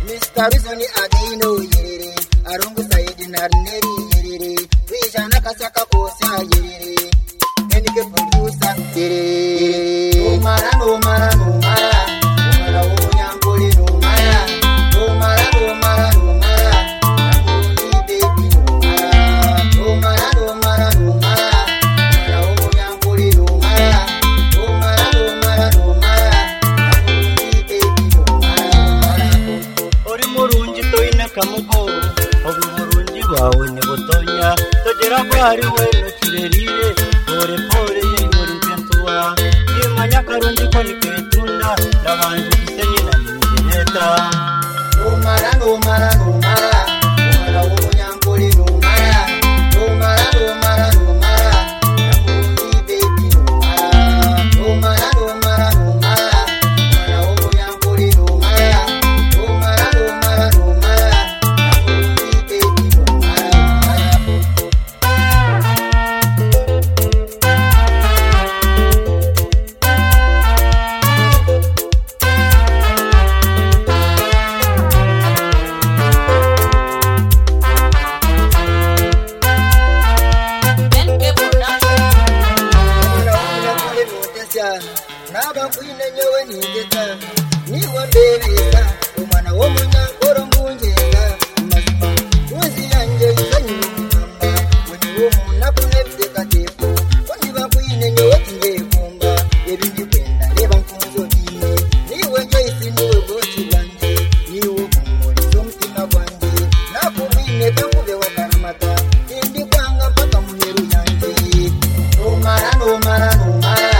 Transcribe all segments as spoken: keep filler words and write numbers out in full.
Karizoni againo yerere arungu saidi narneri yerere wijana kasaka kosa yerere enike producer yerere no mara no mara no mara no mara unyangoli no mara no mara no mara no mara ni baby no mara no mara no mara no mara no mara unyangoli no mara no mara no mara no mara ni baby no mara ori murungi toina kamugo obu murungi wawe ne botonya togera kwari we no kirerire ore pore yori pentua imanya karungi ko niketunda nabanje kusenye na neta no mara no mara no mara no mara unyangoli no mara no mara no mara no mara ni baby no mara no mara no mara no mara no mara unyangoli no mara no mara no mara no mara ni baby no mara naba kwine nyewe ningeta niwe mbebeka umwana wo munyankoro ngungenga mazima uzi yanjye izanye kugamba woni wo munapo nebdeka tepo woni ba kwine nyewe tinge kumba ebindi kwenda leba nkunzo dine niwe ngeisi niwe bosi wanjye niwe kumuri zomtima wanjye napo mwine takube wakaramata indi kwanga mpaka muheru yanjye no mara no mara no mara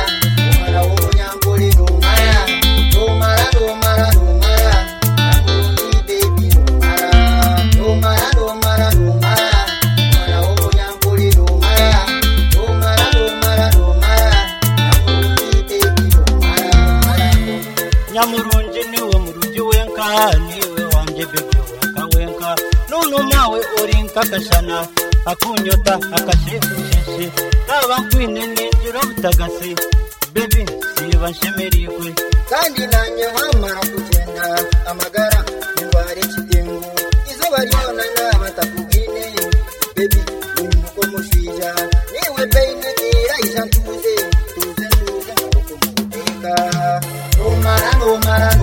Nyamurungi niwe murugi wenka niwe wanje bebe wenka wenka nono mawe orinka kashana akunyota akasheshe naba kwine ninjiro butagasi baby siba nshemeriwe kandi nanye wamara kugenda amagara ndware kidengu izuba ryona nabatakubine baby unuko mushija niwe beine ira ishantuze tuze tuze ngoko muteka no mara no mara